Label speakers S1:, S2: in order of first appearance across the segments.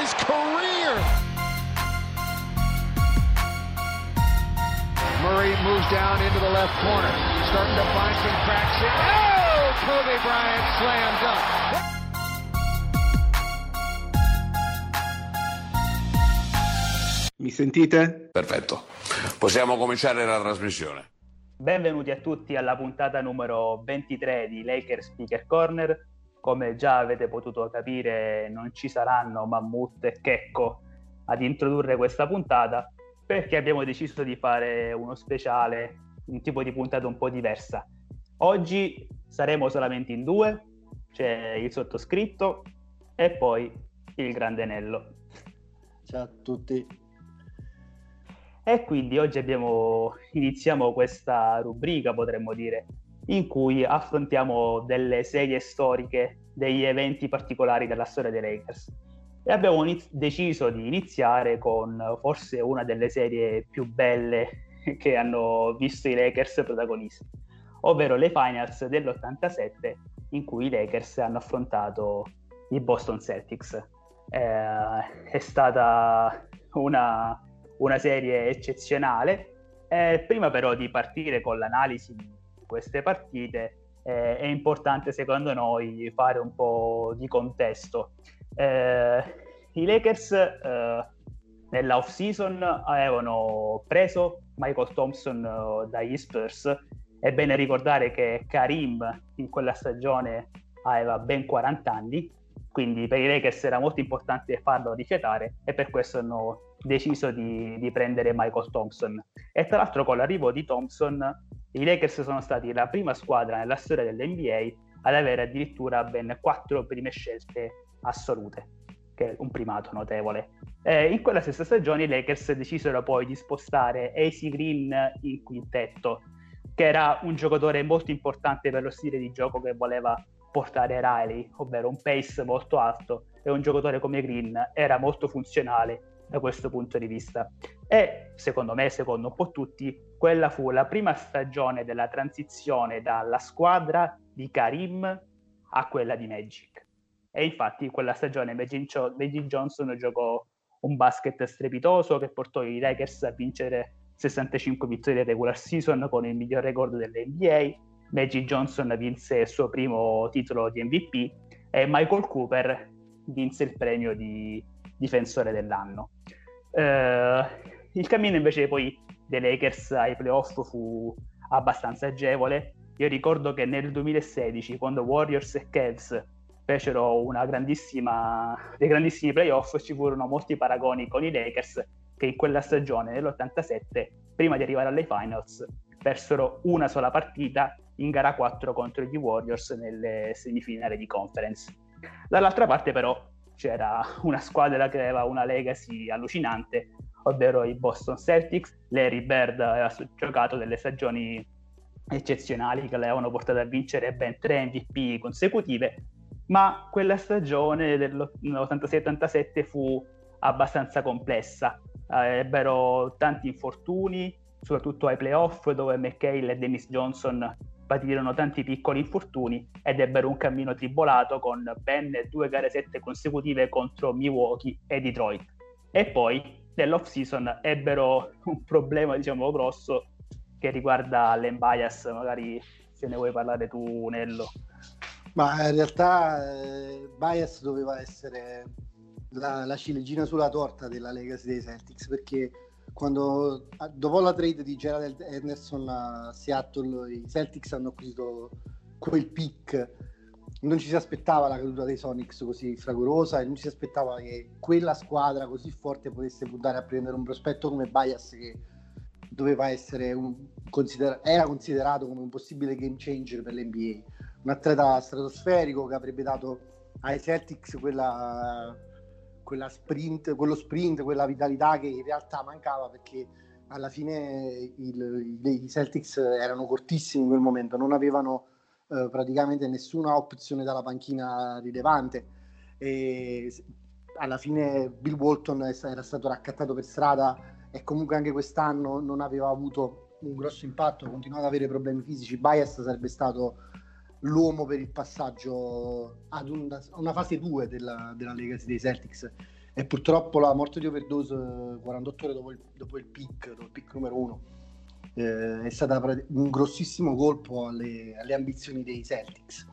S1: his career. Murray moves down into the left corner, starting to find some cracks here. Oh, Kobe Bryant slam dunk.
S2: Mi sentite?
S3: Perfetto, possiamo cominciare la trasmissione.
S4: Benvenuti a tutti alla puntata numero 23 di Lakers Speaker Corner. Come già avete potuto capire, non ci saranno Mammut e Checco ad introdurre questa puntata, perché abbiamo deciso di fare uno speciale, un tipo di puntata un po' diversa. Oggi saremo solamente in due, c'è il sottoscritto e poi il grande Nello.
S5: Ciao a tutti.
S4: E quindi oggi iniziamo questa rubrica, potremmo dire, in cui affrontiamo delle serie storiche, degli eventi particolari della storia dei Lakers. E abbiamo deciso di iniziare con forse una delle serie più belle che hanno visto i Lakers protagonisti, ovvero le Finals dell'87, in cui i Lakers hanno affrontato i Boston Celtics. È stata una serie eccezionale. Prima però di partire con l'analisi di queste partite, è importante secondo noi fare un po' di contesto. I Lakers nella off season avevano preso Michael Thompson dagli Spurs. È bene ricordare che Karim in quella stagione aveva ben 40 anni, quindi per i Lakers era molto importante farlo rifiatare, e per questo hanno deciso di prendere Michael Thompson. E tra l'altro con l'arrivo di Thompson i Lakers sono stati la prima squadra nella storia dell'NBA ad avere addirittura ben 4 prime scelte assolute, che è un primato notevole. In quella stessa stagione i Lakers decisero poi di spostare AC Green in quintetto, che era un giocatore molto importante per lo stile di gioco che voleva portare Riley, ovvero un pace molto alto, e un giocatore come Green era molto funzionale da questo punto di vista. E secondo me, secondo un po' tutti, quella fu la prima stagione della transizione dalla squadra di Karim a quella di Magic. E infatti in quella stagione Magic Johnson giocò un basket strepitoso che portò i Lakers a vincere 65 vittorie in regular season con il miglior record dell'NBA. Magic Johnson vinse il suo primo titolo di MVP e Michael Cooper vinse il premio di difensore dell'anno. Il cammino invece poi dei Lakers ai playoff fu abbastanza agevole. Io ricordo che nel 2016, quando Warriors e Cavs fecero dei grandissimi playoff, ci furono molti paragoni con i Lakers che in quella stagione, nell'87, prima di arrivare alle finals, persero una sola partita in gara 4 contro gli Warriors nelle semifinali di conference. Dall'altra parte però c'era una squadra che aveva una legacy allucinante, ovvero i Boston Celtics. Larry Bird aveva giocato delle stagioni eccezionali che le avevano portato a vincere ben 3 MVP consecutive, ma quella stagione dell'86-87 fu abbastanza complessa. Ebbero tanti infortuni, soprattutto ai playoff, dove McHale e Dennis Johnson patirono tanti piccoli infortuni ed ebbero un cammino tribolato con ben 2 gare 7 consecutive contro Milwaukee e Detroit. E poi nell'off season ebbero un problema, diciamo, grosso che riguarda l'embias. Magari se ne vuoi parlare tu, Nello.
S5: Ma in realtà bias doveva essere la ciliegina sulla torta della legacy dei Celtics, perché quando dopo la trade di Gerald Henderson a Seattle i Celtics hanno acquisito quel pick. Non ci si aspettava la caduta dei Sonics così fragorosa e non ci si aspettava che quella squadra così forte potesse puntare a prendere un prospetto come Bias, che doveva essere era considerato come un possibile game changer per l'NBA, un atleta stratosferico che avrebbe dato ai Celtics quello sprint, quella vitalità che in realtà mancava, perché alla fine i Celtics erano cortissimi in quel momento, non avevano praticamente nessuna opzione dalla panchina rilevante, e alla fine Bill Walton era stato raccattato per strada e comunque anche quest'anno non aveva avuto un grosso impatto, continuava ad avere problemi fisici. Bias sarebbe stato l'uomo per il passaggio ad una fase 2 della legacy dei Celtics, e purtroppo la morte di overdose 48 ore dopo il pick numero 1 è stata un grossissimo colpo alle ambizioni dei Celtics.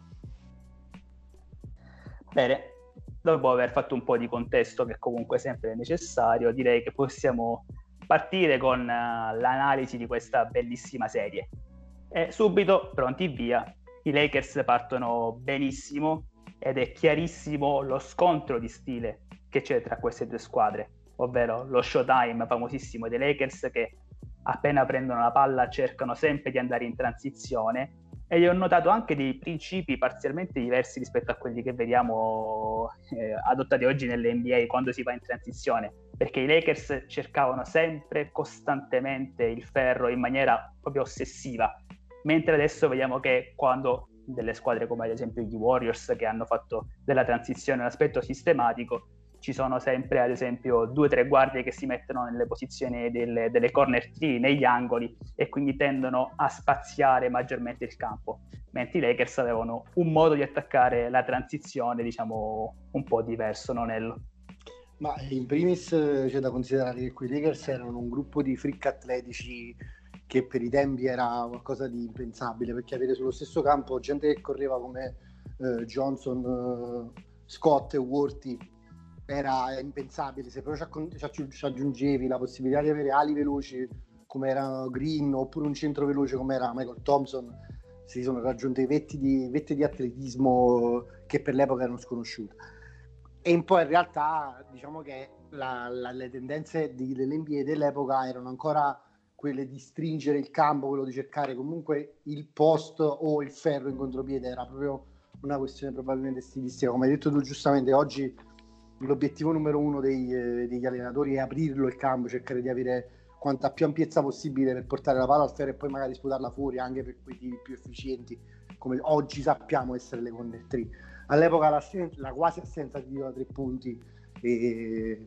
S4: Bene, dopo aver fatto un po' di contesto, che comunque è sempre necessario, direi che possiamo partire con l'analisi di questa bellissima serie. E subito, pronti via, i Lakers partono benissimo ed è chiarissimo lo scontro di stile che c'è tra queste due squadre, ovvero lo showtime famosissimo dei Lakers che appena prendono la palla cercano sempre di andare in transizione, e io ho notato anche dei principi parzialmente diversi rispetto a quelli che vediamo adottati oggi nell'NBA quando si va in transizione, perché i Lakers cercavano sempre costantemente il ferro in maniera proprio ossessiva, mentre adesso vediamo che quando delle squadre come ad esempio gli Warriors, che hanno fatto della transizione un aspetto sistematico, ci sono sempre ad esempio 2 o 3 guardie che si mettono nelle posizioni delle corner 3, negli angoli, e quindi tendono a spaziare maggiormente il campo, mentre i Lakers avevano un modo di attaccare la transizione diciamo un po' diverso, non Nello?
S5: Ma in primis c'è da considerare che quei Lakers erano un gruppo di freak atletici che per i tempi era qualcosa di impensabile, perché avere sullo stesso campo gente che correva come Johnson, Scott e Worthy era impensabile. Se però ci aggiungevi la possibilità di avere ali veloci come era Green, oppure un centro veloce come era Michael Thompson, si sono raggiunte vette di atletismo che per l'epoca erano sconosciute. E un po' in realtà diciamo che le tendenze dell'NBA dell'epoca erano ancora quelle di stringere il campo, quello di cercare comunque il post o il ferro in contropiede. Era proprio una questione probabilmente stilistica. Come hai detto tu giustamente, oggi l'obiettivo numero 1 degli allenatori è aprirlo il campo, cercare di avere quanta più ampiezza possibile per portare la palla al ferro e poi magari sputarla fuori anche per quei tiri più efficienti, come oggi sappiamo essere le corner 3. All'epoca la quasi assenza di tiro da 3 punti e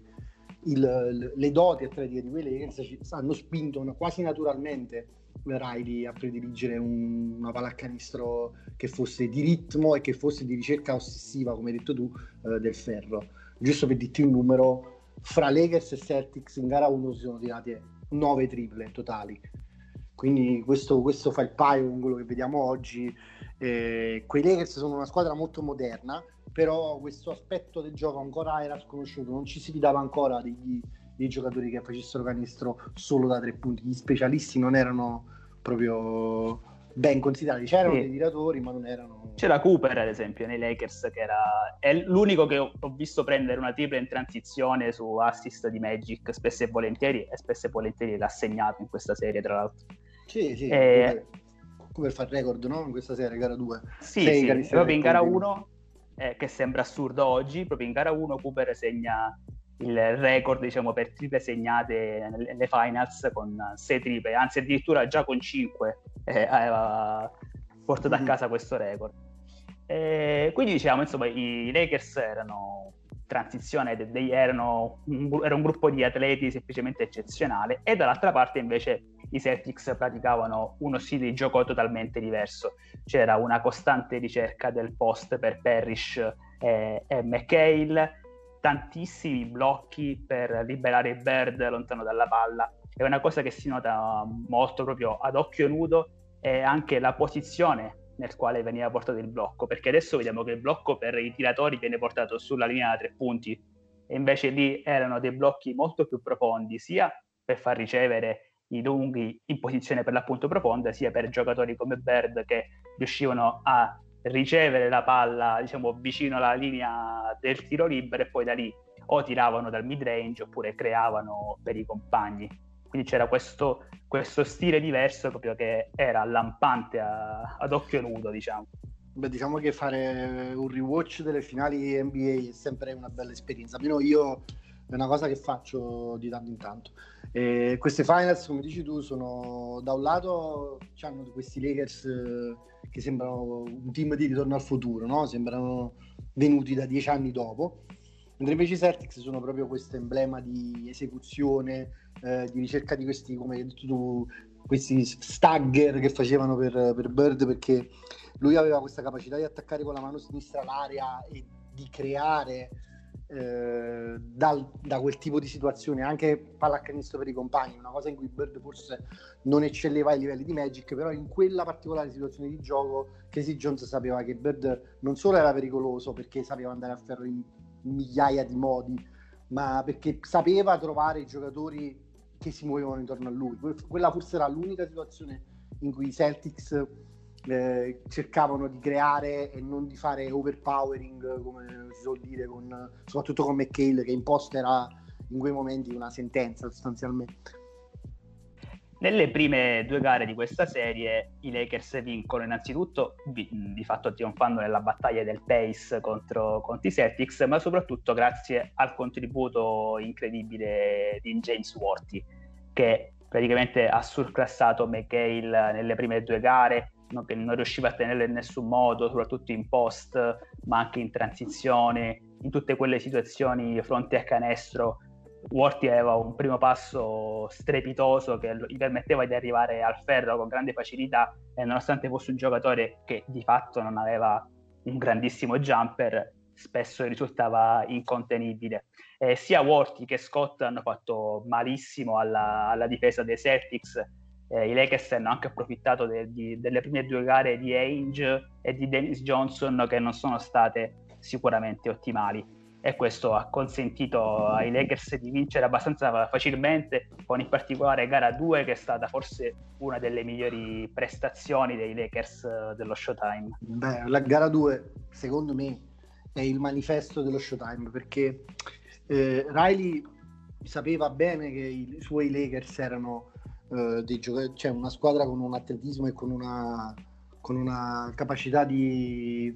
S5: le doti atletiche di quei Lakers hanno spinto quasi naturalmente Riley a prediligere una pallacanestro che fosse di ritmo e che fosse di ricerca ossessiva, come hai detto tu, del ferro. Giusto per dirti un numero, fra Lakers e Celtics in gara 1 si sono tirate 9 triple totali, quindi questo fa il paio con quello che vediamo oggi. Quei Lakers sono una squadra molto moderna, però questo aspetto del gioco ancora era sconosciuto, non ci si fidava ancora dei giocatori che facessero canestro solo da 3 punti. Gli specialisti non erano proprio ben considerati, c'erano dei tiratori ma non erano.
S4: C'era Cooper ad esempio nei Lakers, che è l'unico che ho visto prendere una tripla in transizione su assist di Magic spesso e volentieri l'ha segnato in questa serie, tra l'altro.
S5: Sì, Cooper fa il record, no? In questa serie, gara 2.
S4: Sì, proprio in gara 1, che sembra assurdo oggi, proprio in gara 1 Cooper segna il record, diciamo, per triple segnate nelle finals con 6 triple, anzi addirittura già con 5 aveva portato a casa questo record. Quindi diciamo, insomma, i Lakers erano transizione, era un gruppo di atleti semplicemente eccezionale, e dall'altra parte invece i Celtics praticavano uno stile di gioco totalmente diverso. C'era una costante ricerca del post per Parrish e McHale, tantissimi blocchi per liberare Bird lontano dalla palla. È una cosa che si nota molto proprio ad occhio nudo, e anche la posizione nel quale veniva portato il blocco, perché adesso vediamo che il blocco per i tiratori viene portato sulla linea da 3 punti, e invece lì erano dei blocchi molto più profondi, sia per far ricevere i lunghi in posizione per l'appunto profonda, sia per giocatori come Bird che riuscivano a ricevere la palla, diciamo, vicino alla linea del tiro libero, e poi da lì o tiravano dal mid range oppure creavano per i compagni. Quindi c'era questo stile diverso proprio che era lampante ad occhio nudo, diciamo.
S5: Beh, diciamo che fare un rewatch delle finali NBA è sempre una bella esperienza, almeno io è una cosa che faccio di tanto in tanto. Queste finals, come dici tu, sono da un lato hanno questi Lakers che sembrano un team di ritorno al futuro, no? Sembrano venuti da 10 anni dopo, mentre invece i Celtics sono proprio questo emblema di esecuzione, di ricerca di questi, come hai detto tu, questi stagger che facevano per Bird, perché lui aveva questa capacità di attaccare con la mano sinistra l'area e di creare da quel tipo di situazione, anche pallacanestro per i compagni, una cosa in cui Bird forse non eccelleva ai livelli di Magic, però in quella particolare situazione di gioco Casey Jones sapeva che Bird non solo era pericoloso perché sapeva andare a ferro in migliaia di modi, ma perché sapeva trovare i giocatori che si muovevano intorno a lui. Quella forse era l'unica situazione in cui i Celtics cercavano di creare e non di fare overpowering, come si suol dire, soprattutto con McHale, che in post era in quei momenti una sentenza sostanzialmente.
S4: Nelle prime 2 gare di questa serie i Lakers vincono innanzitutto di fatto trionfando nella battaglia del pace contro i Celtics, ma soprattutto grazie al contributo incredibile di James Worthy, che praticamente ha surclassato McHale nelle prime 2 gare, che non riusciva a tenerlo in nessun modo, soprattutto in post, ma anche in transizione, in tutte quelle situazioni fronte a canestro. Worthy aveva un primo passo strepitoso che gli permetteva di arrivare al ferro con grande facilità, e nonostante fosse un giocatore che di fatto non aveva un grandissimo jumper, spesso risultava incontenibile. Sia Worthy che Scott hanno fatto malissimo alla difesa dei Celtics. I Lakers hanno anche approfittato delle prime 2 gare di Ainge e di Dennis Johnson, che non sono state sicuramente ottimali, e questo ha consentito ai Lakers di vincere abbastanza facilmente, con in particolare gara 2, che è stata forse una delle migliori prestazioni dei Lakers dello Showtime.
S5: Beh, la gara 2 secondo me è il manifesto dello Showtime, perché Riley sapeva bene che i suoi Lakers erano dei giocatori, cioè una squadra con un atletismo e con una capacità di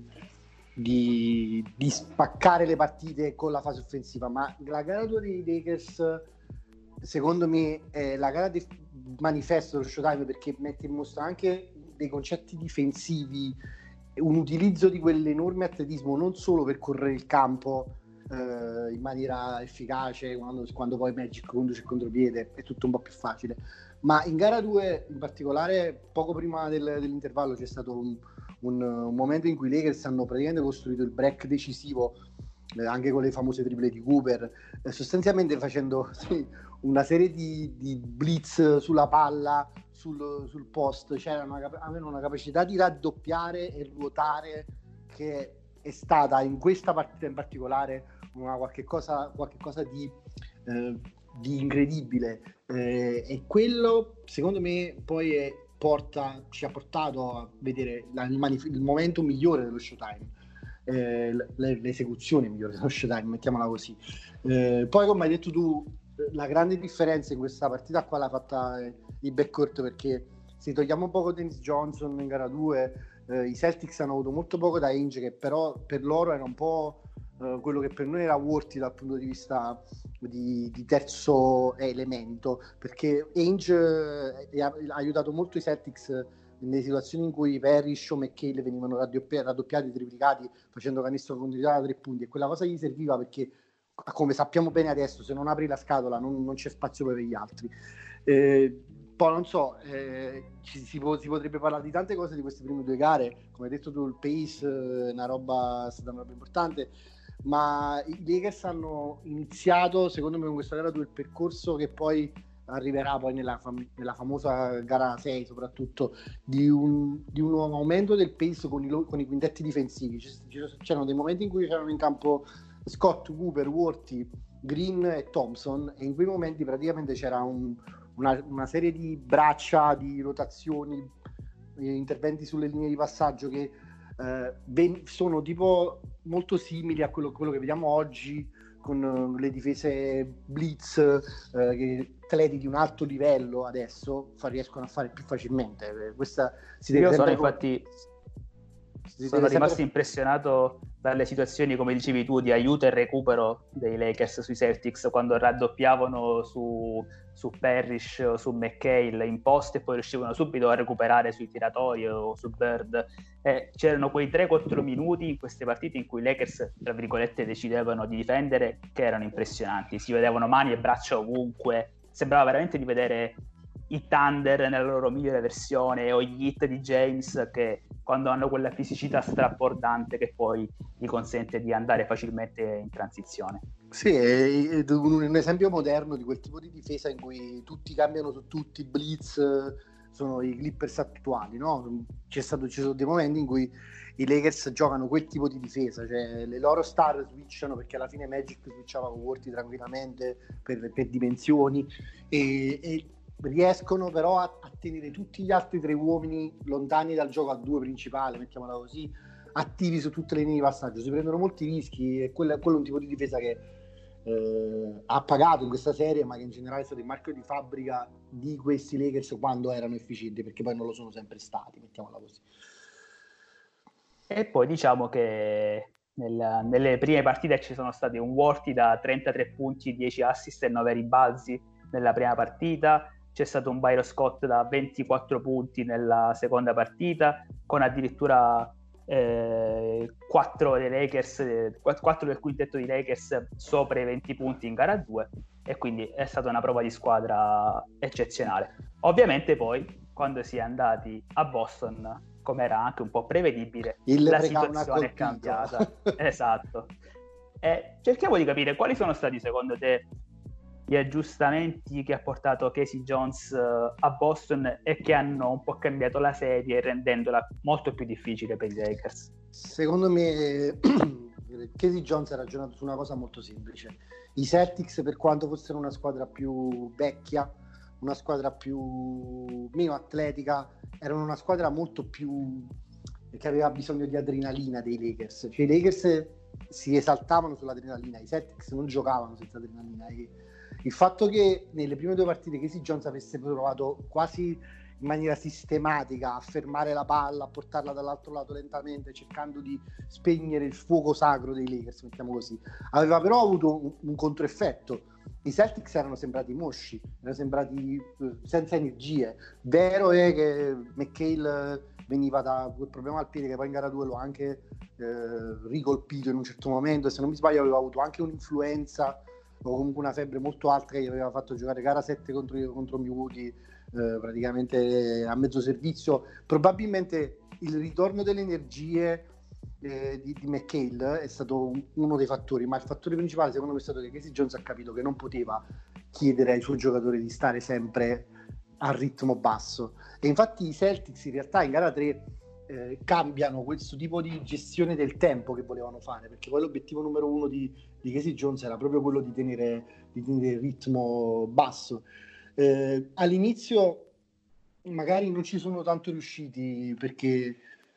S5: spaccare le partite con la fase offensiva, ma la gara 2 dei Lakers secondo me è la gara di manifesto dello Showtime, perché mette in mostra anche dei concetti difensivi, un utilizzo di quell'enorme atletismo non solo per correre il campo in maniera efficace quando poi Magic conduce il contropiede, è tutto un po' più facile, ma in gara 2 in particolare, poco prima dell'intervallo, c'è stato un momento in cui i Lakers hanno praticamente costruito il break decisivo, anche con le famose triple di Cooper, sostanzialmente facendo una serie di blitz sulla palla, sul post, avevano una capacità di raddoppiare e ruotare che è stata in questa partita in particolare qualche cosa di incredibile, e quello secondo me poi ci ha portato a vedere il momento migliore dello Showtime, l'esecuzione migliore dello Showtime, mettiamola così. Poi, come hai detto tu, la grande differenza in questa partita qua l'ha fatta il backcourt, perché se togliamo un poco Dennis Johnson in gara 2, i Celtics hanno avuto molto poco da Ainge, che però per loro era un po' quello che per noi era Worthy dal punto di vista di terzo elemento, perché Ainge ha aiutato molto i Celtics nelle situazioni in cui Parrish o McHale venivano raddoppiati, triplicati, facendo canestro con continuità da 3 punti, e quella cosa gli serviva perché, come sappiamo bene adesso, se non apri la scatola non c'è spazio per gli altri. Poi non so, si potrebbe parlare di tante cose di queste prime 2 gare, come hai detto tu, il pace è stata una roba importante, ma i Lakers hanno iniziato secondo me con questa gara 2 il percorso che poi arriverà poi nella famosa gara 6, soprattutto di un aumento del pace con i quintetti difensivi. C'erano dei momenti in cui c'erano in campo Scott, Cooper, Worthy, Green e Thompson, e in quei momenti praticamente c'era una serie di braccia, di rotazioni, interventi sulle linee di passaggio che sono tipo molto simili a quello che vediamo oggi con le difese blitz, che atleti di un alto livello adesso riescono a fare più facilmente.
S4: Sono rimasto impressionato dalle situazioni, come dicevi tu, di aiuto e recupero dei Lakers sui Celtics, quando raddoppiavano su Parrish o su McHale in post e poi riuscivano subito a recuperare sui tiratori o su Bird. C'erano quei 3-4 minuti in queste partite in cui i Lakers, tra virgolette, decidevano di difendere, che erano impressionanti. Si vedevano mani e braccia ovunque, sembrava veramente di vedere i Thunder nella loro migliore versione o gli Heat di James, che quando hanno quella fisicità strappordante che poi gli consente di andare facilmente in transizione.
S5: Sì, è un esempio moderno di quel tipo di difesa in cui tutti cambiano su tutti, blitz, sono i Clippers attuali, no? Ci sono dei momenti in cui i Lakers giocano quel tipo di difesa, cioè le loro star switchano, perché alla fine Magic switchava con Worthy tranquillamente per dimensioni e riescono però a tenere tutti gli altri tre uomini lontani dal gioco a due principale, mettiamola così, attivi su tutte le linee di passaggio, si prendono molti rischi e quello è un tipo di difesa che ha pagato in questa serie, ma che in generale è stato il marchio di fabbrica di questi Lakers quando erano efficienti, perché poi non lo sono sempre stati, mettiamola così.
S4: E poi diciamo che nelle prime partite ci sono stati un Worthy da 33 punti, 10 assist e 9 ribalzi nella prima partita, c'è stato un Byron Scott da 24 punti nella seconda partita, con addirittura 4 dei Lakers, 4 del quintetto di Lakers sopra i 20 punti in gara 2, e quindi è stata una prova di squadra eccezionale. Ovviamente poi quando si è andati a Boston, come era anche un po' prevedibile, la situazione è cambiata. Esatto. E cerchiamo di capire quali sono stati secondo te gli aggiustamenti che ha portato Casey Jones a Boston e che hanno un po' cambiato la serie, rendendola molto più difficile per i Lakers.
S5: Secondo me Casey Jones ha ragionato su una cosa molto semplice. I Celtics, per quanto fossero una squadra più vecchia, una squadra più meno atletica, erano una squadra molto più che aveva bisogno di adrenalina dei Lakers. Cioè i Lakers si esaltavano sull'adrenalina, i Celtics non giocavano senza adrenalina. E il fatto che nelle prime due partite Casey Jones avesse provato quasi in maniera sistematica a fermare la palla, a portarla dall'altro lato lentamente, cercando di spegnere il fuoco sacro dei Lakers, mettiamo così, aveva però avuto un controeffetto. I Celtics erano sembrati mosci, erano sembrati senza energie. Vero è che McHale veniva da quel problema al piede che poi in gara 2 l'ho anche ricolpito in un certo momento, e se non mi sbaglio aveva avuto anche un'influenza o comunque una febbre molto alta che gli aveva fatto giocare gara 7 contro Milwaukee praticamente a mezzo servizio. Probabilmente il ritorno delle energie di McHale è stato uno dei fattori, ma il fattore principale secondo me è stato che Casey Jones ha capito che non poteva chiedere ai suoi giocatori di stare sempre a ritmo basso, e infatti i Celtics in realtà in gara 3 cambiano questo tipo di gestione del tempo che volevano fare, perché poi l'obiettivo numero uno di Casey Jones era proprio quello di tenere il ritmo basso. All'inizio magari non ci sono tanto riusciti perché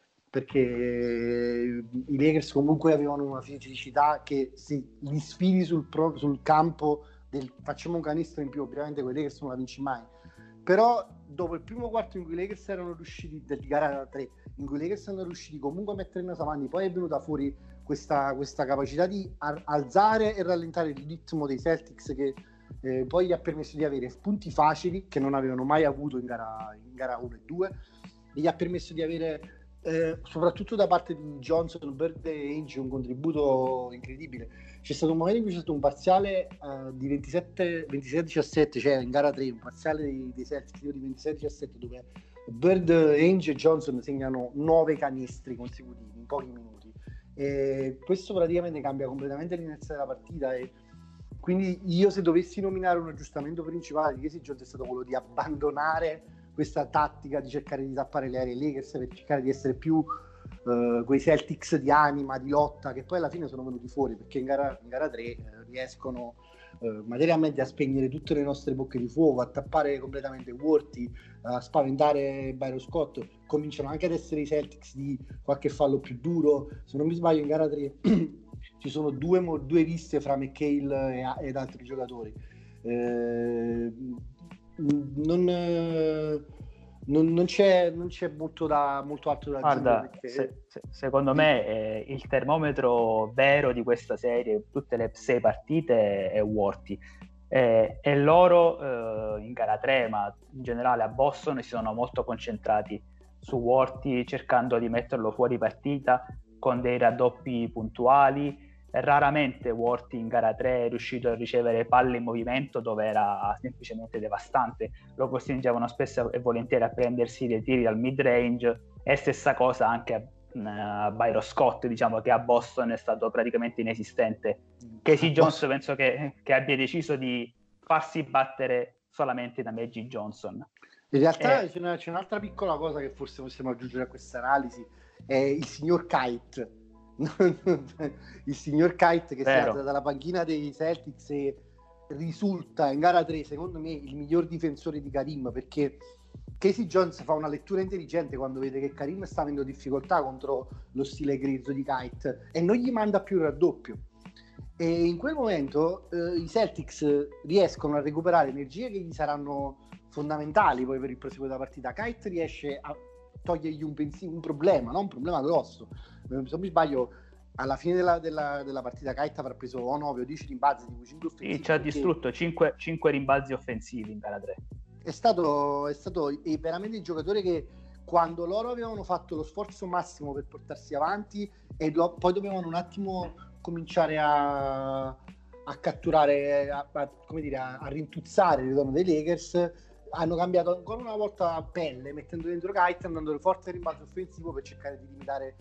S5: i Lakers comunque avevano una fisicità che se li sfidi sul campo facciamo un canestro in più, ovviamente con i Lakers non la vinci mai. Però dopo il primo quarto in cui i Lakers erano riusciti, di gara 3, in cui i Lakers erano riusciti comunque a mettere il naso avanti, poi è venuta fuori questa capacità di alzare e rallentare il ritmo dei Celtics, che poi gli ha permesso di avere punti facili che non avevano mai avuto in gara 1 e 2, e gli ha permesso di avere soprattutto da parte di Johnson, Bird e Ainge un contributo incredibile. C'è stato un momento in cui c'è stato un parziale di 27-17, cioè in gara 3 un parziale dei Celtics di 27-17 dove Bird, Ainge e Johnson segnano 9 canestri consecutivi in pochi minuti, e questo praticamente cambia completamente l'inizio della partita. E quindi io, se dovessi nominare un aggiustamento principale di Casey Jones, è stato quello di abbandonare questa tattica di cercare di tappare le aree Lakers per cercare di essere più quei Celtics di anima, di lotta, che poi alla fine sono venuti fuori, perché in gara 3 riescono materialmente a spegnere tutte le nostre bocche di fuoco, a tappare completamente Worthy, a spaventare Byron Scott. Cominciano anche ad essere i Celtics di qualche fallo più duro. Se non mi sbaglio in gara 3 ci sono due risse fra McHale ed altri giocatori. Non c'è molto altro da
S4: Guarda,
S5: dire, perché
S4: secondo me il termometro vero di questa serie, tutte le 6 partite, è Worthy, e loro in gara 3, ma in generale a Boston, si sono molto concentrati su Worthy, cercando di metterlo fuori partita con dei raddoppi puntuali, Raramente Worthy in gara 3 è riuscito a ricevere palle in movimento dove era semplicemente devastante, lo costringevano spesso e volentieri a prendersi dei tiri dal mid range, e stessa cosa anche a Byron Scott, diciamo, che a Boston è stato praticamente inesistente. Casey Jones penso che abbia deciso di farsi battere solamente da Magic Johnson.
S5: In realtà c'è un'altra piccola cosa che forse possiamo aggiungere a questa analisi, è il signor Kite. Il signor Kite che si alza dalla panchina dei Celtics e risulta in gara 3 secondo me il miglior difensore di Karim, perché Casey Jones fa una lettura intelligente quando vede che Karim sta avendo difficoltà contro lo stile grezzo di Kite e non gli manda più il raddoppio, e in quel momento i Celtics riescono a recuperare energie che gli saranno fondamentali poi per il proseguo della partita. Kite riesce a togliergli un problema, no? Un problema grosso. Se non mi sbaglio, alla fine della partita Kite avrà preso 9 o 10 rimbalzi, di cui 5 offensivi.
S4: Sì, ci ha distrutto 5 rimbalzi offensivi in gara 3.
S5: È stato veramente il giocatore che, quando loro avevano fatto lo sforzo massimo per portarsi avanti e poi dovevano un attimo cominciare a catturare, a rintuzzare il ritorno dei Lakers, hanno cambiato ancora una volta pelle, mettendo dentro Kite, andando forte al rimbalzo offensivo per cercare di limitare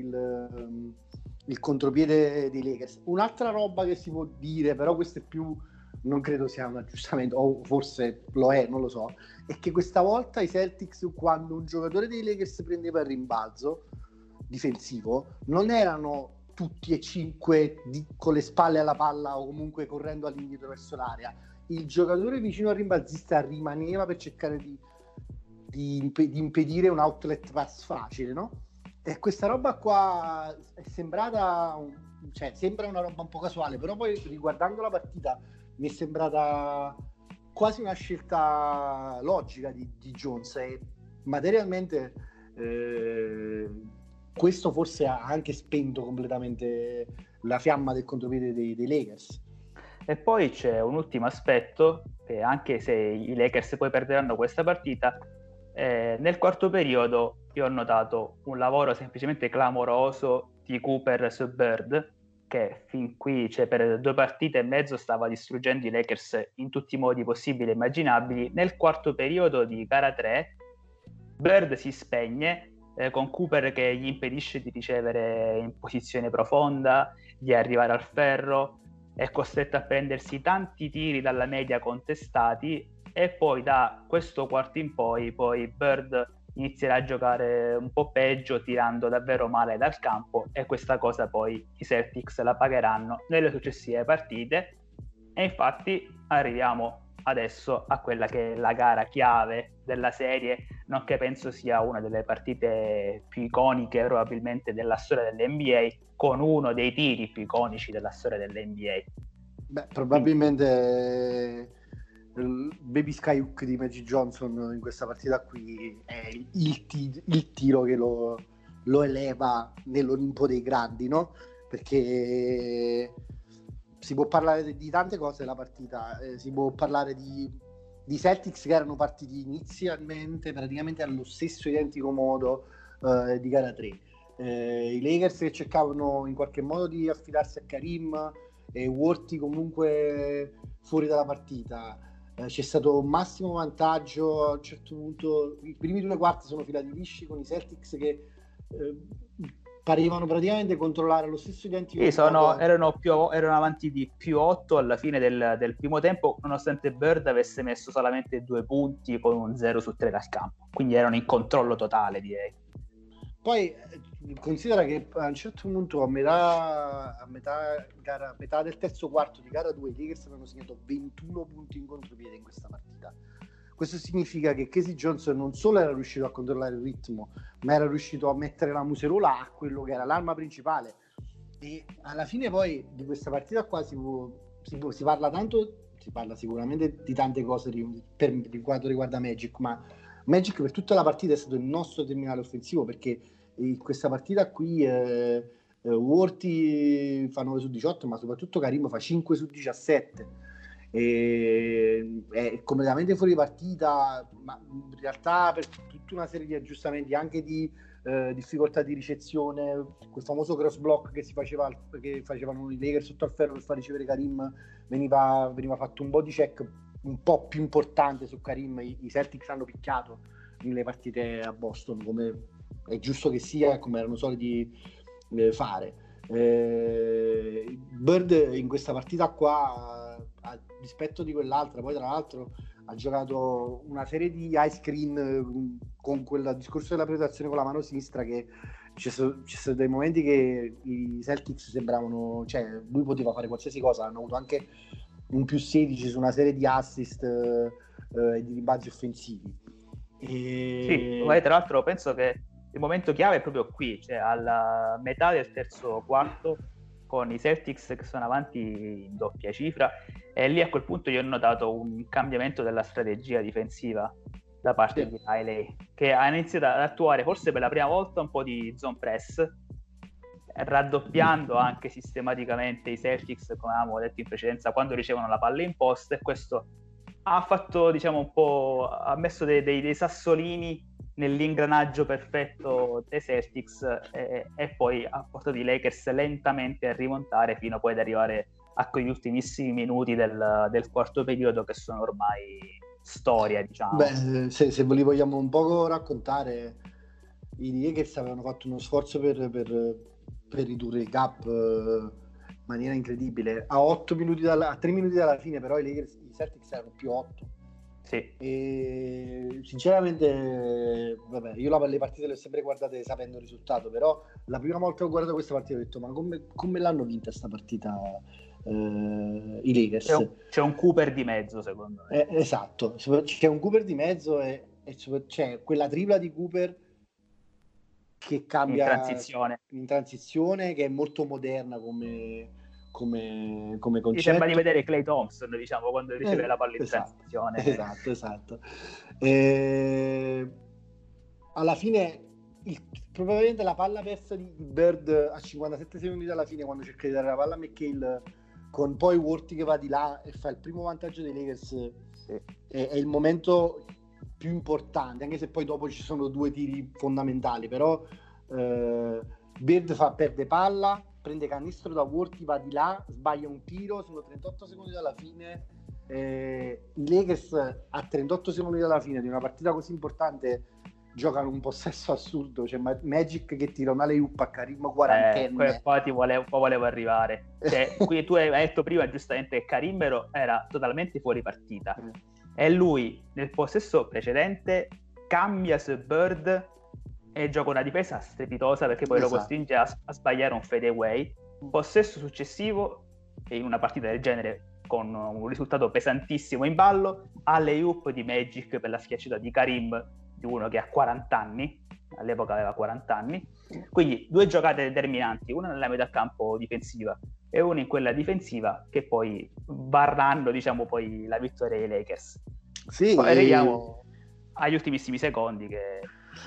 S5: il contropiede dei Lakers. Un'altra roba che si può dire, però questo è più, non credo sia un aggiustamento, o forse lo è, non lo so, è che questa volta i Celtics, quando un giocatore dei Lakers prendeva il rimbalzo difensivo, non erano tutti e 5 con le spalle alla palla o comunque correndo all'indietro verso l'area. Il giocatore vicino al rimbalzista rimaneva per cercare di impedire un outlet pass facile, no? E questa roba qua è sembrata, sembra una roba un po' casuale, però poi riguardando la partita mi è sembrata quasi una scelta logica di Jones, e materialmente questo forse ha anche spento completamente la fiamma del contropiede dei Lakers.
S4: E poi c'è un ultimo aspetto, che anche se i Lakers poi perderanno questa partita, nel quarto periodo io ho notato un lavoro semplicemente clamoroso di Cooper su Bird, che fin qui, per 2 partite e mezzo stava distruggendo i Lakers in tutti i modi possibili e immaginabili. Nel quarto periodo di gara 3 Bird si spegne, con Cooper che gli impedisce di ricevere in posizione profonda, di arrivare al ferro, è costretto a prendersi tanti tiri dalla media contestati, e poi da questo quarto in poi Bird inizierà a giocare un po' peggio, tirando davvero male dal campo, e questa cosa poi i Celtics la pagheranno nelle successive partite. E infatti arriviamo adesso a quella che è la gara chiave della serie, nonché penso sia una delle partite più iconiche probabilmente della storia dell'NBA, con uno dei tiri più iconici della storia dell'NBA.
S5: Beh, probabilmente il Baby Sky Hook di Magic Johnson in questa partita qui è il tiro che lo eleva nell'Olimpo dei grandi, no? Perché si può parlare di tante cose della partita, si può parlare di Celtics che erano partiti inizialmente praticamente allo stesso identico modo di gara 3, i Lakers che cercavano in qualche modo di affidarsi a Karim e Worthy comunque fuori dalla partita. C'è stato un massimo vantaggio a un certo punto, i primi 2 quarti sono filati lisci con i Celtics che parevano praticamente controllare lo stesso identico.
S4: Erano avanti di +8 alla fine del primo tempo, nonostante Bird avesse messo solamente 2 punti con un 0 su 3 dal campo, quindi erano in controllo totale, direi.
S5: Poi considera che a un certo punto, a metà del terzo quarto di gara 2, i Lakers avevano segnato 21 punti in contropiede in questa partita. Questo significa che Casey Johnson non solo era riuscito a controllare il ritmo, ma era riuscito a mettere la museruola a quello che era l'arma principale. E alla fine poi di questa partita qua si parla sicuramente di tante cose per quanto riguarda Magic, ma Magic per tutta la partita è stato il nostro terminale offensivo, perché in questa partita qui Worthy fa 9 su 18, ma soprattutto Karim fa 5 su 17. È completamente fuori partita, ma in realtà per tutta una serie di aggiustamenti anche di difficoltà di ricezione, quel famoso cross block che facevano i Lakers sotto al ferro per far ricevere Karim, veniva fatto un body check un po' più importante su Karim. I Celtics hanno picchiato nelle partite a Boston, come è giusto che sia e come erano soliti fare. Bird in questa partita qua, a dispetto di quell'altra, poi tra l'altro ha giocato una serie di ice screen con quel discorso della protezione con la mano sinistra, che ci sono dei momenti che i Celtics sembravano, cioè lui poteva fare qualsiasi cosa. Hanno avuto anche un +16 su una serie di assist e di rimbalzi offensivi.
S4: Sì, tra l'altro penso che il momento chiave è proprio qui, cioè alla metà del terzo quarto, con i Celtics che sono avanti in doppia cifra, e lì a quel punto io ho notato un cambiamento della strategia difensiva da parte di Riley, che ha iniziato ad attuare forse per la prima volta un po' di zone press, raddoppiando anche sistematicamente i Celtics, come avevamo detto in precedenza, quando ricevono la palla in post, e questo ha fatto, diciamo, un po', ha messo dei sassolini nell'ingranaggio perfetto dei Celtics, e poi ha portato i Lakers lentamente a rimontare fino poi ad arrivare a quegli ultimissimi minuti del quarto periodo, che sono ormai storia, diciamo.
S5: Beh, se ve li vogliamo un poco raccontare, i Lakers avevano fatto uno sforzo per ridurre il gap in maniera incredibile. A 3 minuti dalla fine, però i Celtics erano più 8.
S4: Sì.
S5: E sinceramente, vabbè, io le partite le ho sempre guardate sapendo il risultato, però la prima volta che ho guardato questa partita ho detto: ma come l'hanno vinta sta partita i Lakers?
S4: C'è un Cooper di mezzo, secondo me.
S5: Esatto, c'è un Cooper di mezzo e c'è quella tripla di Cooper che cambia in transizione, che è molto moderna come concetto.
S4: Mi sembra di vedere Klay Thompson, diciamo, quando riceve la palla in transizione.
S5: Esatto. Alla fine probabilmente la palla persa di Bird a 57 secondi dalla fine, quando cerca di dare la palla a McHale, con poi Worthy che va di là e fa il primo vantaggio dei Lakers, è il momento più importante, anche se poi dopo ci sono 2 tiri fondamentali, però Bird perde palla, prende canestro da Worthy, va di là, sbaglia un tiro, sono 38 secondi dalla fine. I Lakers a 38 secondi dalla fine di una partita così importante giocano un possesso assurdo, c'è Magic che tira una alley-oop a Karim quarantenne.
S4: Poi volevo arrivare, cioè, qui tu hai detto prima giustamente che Karim era totalmente fuori partita, e lui nel possesso precedente cambia su Bird e gioca una difesa strepitosa, perché poi lo costringe a sbagliare un fadeaway. Possesso successivo, in una partita del genere con un risultato pesantissimo in ballo, alley-oop di Magic per la schiacciata di Karim, di uno che ha 40 anni, all'epoca aveva 40 anni, quindi 2 giocate determinanti, una nella metà campo difensiva e una in quella difensiva, che poi varranno, diciamo, poi la vittoria dei Lakers.
S5: Sì,
S4: poi arriviamo agli ultimissimi secondi che...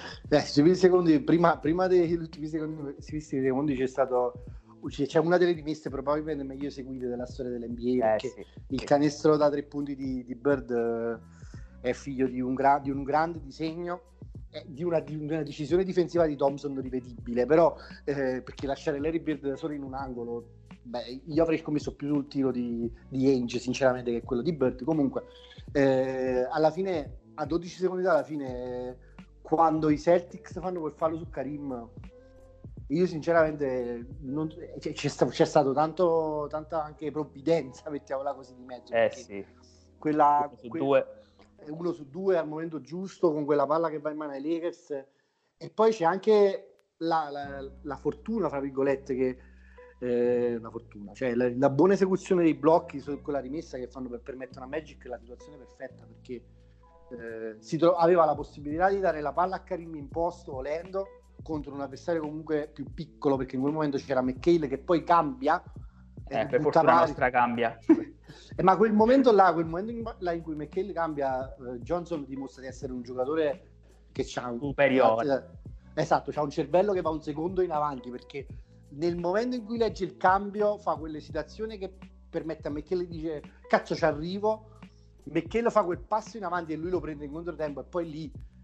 S5: prima degli ultimissimi secondi c'è una delle rimesse probabilmente meglio eseguite della storia dell'NBA, perché il canestro da 3 punti di Bird è figlio di un grande disegno, di una decisione difensiva di Thompson ripetibile, però perché lasciare Larry Bird solo in un angolo, io avrei scommesso più sul tiro di Ainge sinceramente che quello di Bird. Comunque alla fine, a 12 secondi dalla fine, quando i Celtics fanno quel fallo su Karim, io sinceramente c'è stato tanta anche provvidenza, mettiamola così, di mezzo, quella 1 su 2 al momento giusto, con quella palla che va in mano ai Lakers. E poi c'è anche la fortuna, fra virgolette, che una fortuna, cioè la buona esecuzione dei blocchi su quella rimessa, che fanno per permettere a Magic la situazione perfetta, perché aveva la possibilità di dare la palla a Karim in posto volendo, contro un avversario comunque più piccolo, perché in quel momento c'era McHale che poi cambia,
S4: per fortuna la nostra cambia.
S5: Ma quel momento là in cui McHale cambia, Johnson dimostra di essere un giocatore che c'ha
S4: superiore.
S5: Esatto, c'ha un cervello che va un secondo in avanti, perché nel momento in cui legge il cambio fa quell'esitazione che permette a McHale di dire cazzo ci arrivo. McHale fa quel passo in avanti e lui lo prende in controtempo, e poi lì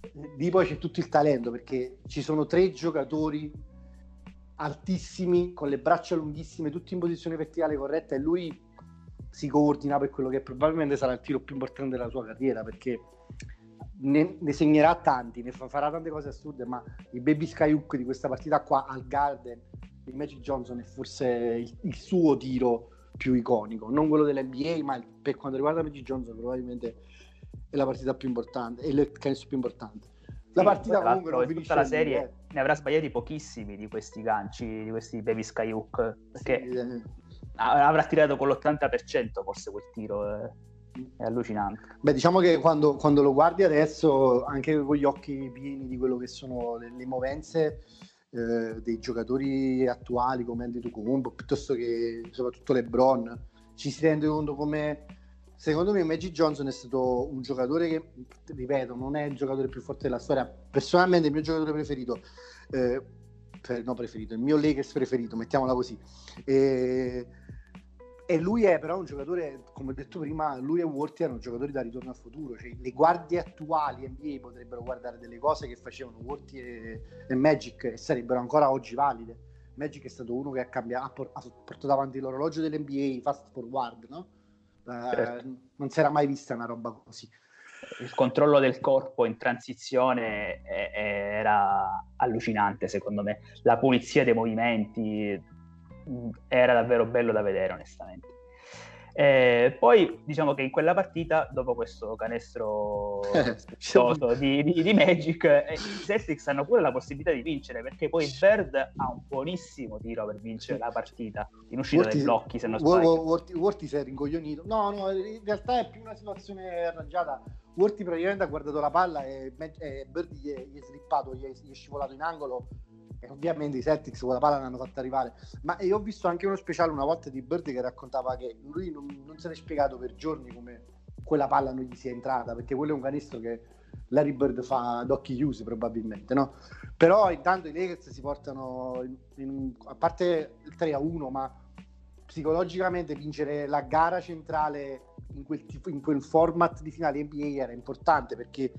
S5: Di poi c'è tutto il talento, perché ci sono 3 giocatori altissimi, con le braccia lunghissime, tutti in posizione verticale corretta, e lui si coordina per quello che probabilmente sarà il tiro più importante della sua carriera, perché ne segnerà tanti, farà tante cose assurde, ma il baby sky hook di questa partita qua al Garden di Magic Johnson è forse il suo tiro più iconico, non quello dell'NBA, ma per quanto riguarda Magic Johnson probabilmente è la partita più importante, è il canestro più importante. La partita comunque non finisce,
S4: tutta la serie ne avrà sbagliati pochissimi di questi ganci, di questi baby sky hook, perché avrà tirato con l'80% forse quel tiro, è allucinante.
S5: Beh, diciamo che quando lo guardi adesso, anche con gli occhi pieni di quello che sono le movenze dei giocatori attuali come Antetokounmpo, piuttosto che soprattutto LeBron, ci si rende conto come, secondo me, Magic Johnson è stato un giocatore che, ripeto, non è il giocatore più forte della storia. Personalmente il mio giocatore preferito, il mio Lakers preferito, mettiamola così, e lui è però un giocatore, come ho detto prima, lui e Worthy erano giocatori da ritorno al futuro, cioè le guardie attuali NBA potrebbero guardare delle cose che facevano Worthy e Magic e sarebbero ancora oggi valide. Magic è stato uno che ha portato avanti l'orologio dell'NBA fast forward, no?
S4: Certo.
S5: Non si era mai vista una roba così.
S4: Il controllo del corpo in transizione era allucinante, secondo me. La pulizia dei movimenti era davvero bello da vedere, onestamente. Poi diciamo che in quella partita, dopo questo canestro di Magic, i Celtics hanno pure la possibilità di vincere, perché poi Bird ha un buonissimo tiro per vincere la partita in uscita dai blocchi, se non sbaglio.
S5: Worthy si è rincoglionito. No, in realtà è più una situazione arrangiata. Worthy praticamente ha guardato la palla e Bird gli è slippato, gli è scivolato in angolo, e ovviamente i Celtics quella palla l'hanno fatta arrivare. Ma io ho visto anche uno speciale una volta di Bird che raccontava che lui non se l'è spiegato per giorni come quella palla non gli sia entrata, perché quello è un canestro che Larry Bird fa ad occhi chiusi probabilmente, no? Però intanto i Lakers si portano a parte il 3-1, ma psicologicamente vincere la gara centrale in quel format di finale NBA era importante, perché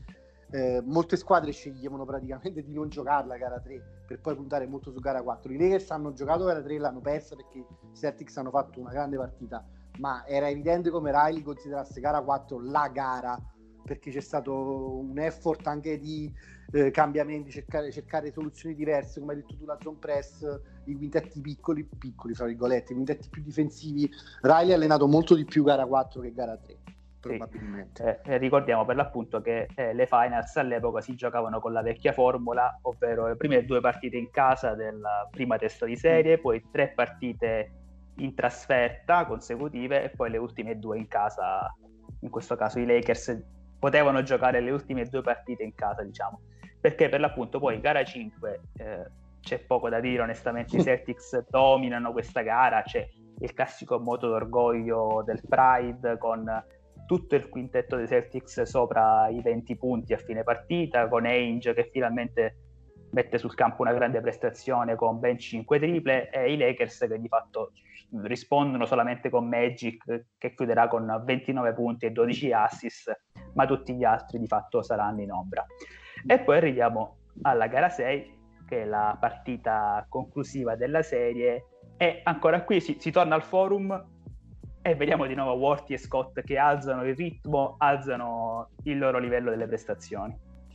S5: molte squadre sceglievano praticamente di non giocarla gara 3 per poi puntare molto su gara 4. I Lakers hanno giocato gara 3 e l'hanno persa perché i Celtics hanno fatto una grande partita, ma era evidente come Riley considerasse gara 4 la gara, perché c'è stato un effort anche di cambiamenti, cercare soluzioni diverse, come hai detto tu, la zone press, i quintetti piccoli fra virgolette, i quintetti più difensivi. Riley ha allenato molto di più gara 4 che gara 3. Probabilmente.
S4: Ricordiamo per l'appunto che le finals all'epoca si giocavano con la vecchia formula, ovvero le prime 2 partite in casa della prima testa di serie, poi 3 partite in trasferta consecutive e poi le ultime 2 in casa. In questo caso i Lakers potevano giocare le ultime 2 partite in casa, diciamo, perché per l'appunto poi gara 5 c'è poco da dire, onestamente. I Celtics dominano questa gara, c'è il classico moto d'orgoglio del Pride con tutto il quintetto dei Celtics sopra i 20 punti a fine partita, con Ainge che finalmente mette sul campo una grande prestazione con ben 5 triple, e i Lakers che di fatto rispondono solamente con Magic che chiuderà con 29 punti e 12 assist, ma tutti gli altri di fatto saranno in ombra. E poi arriviamo alla gara 6, che è la partita conclusiva della serie, e ancora qui si torna al forum e vediamo di nuovo Worthy e Scott che alzano il ritmo, alzano il loro livello delle prestazioni.